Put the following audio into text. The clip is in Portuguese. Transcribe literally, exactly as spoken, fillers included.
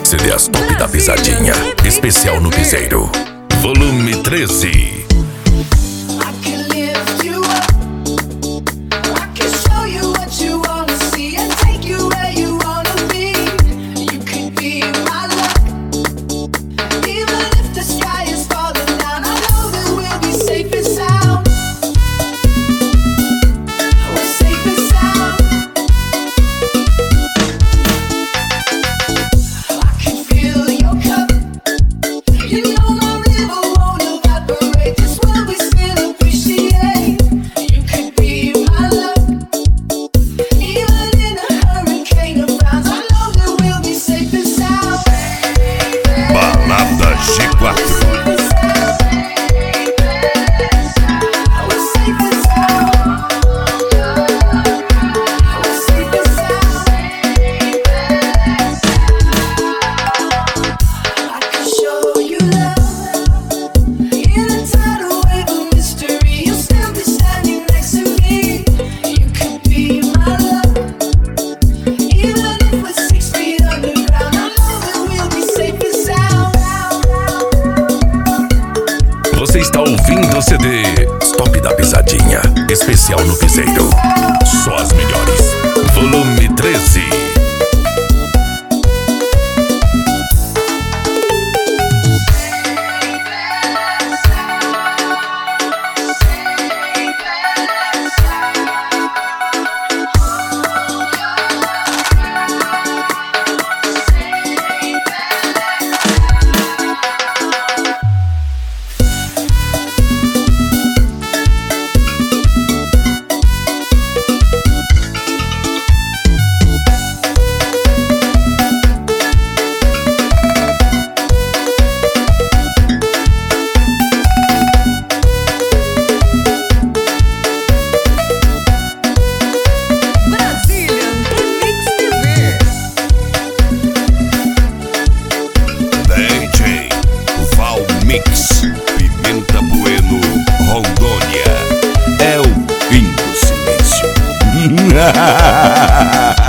C D As Top da Pisadinha, especial no Piseiro, volume treze. G quatro. Você está ouvindo o C D Top da Pisadinha, especial no Piseiro. Só as melhores. Volume treze. Mix, Pimenta Bueno, Rondônia. É o fim do silêncio.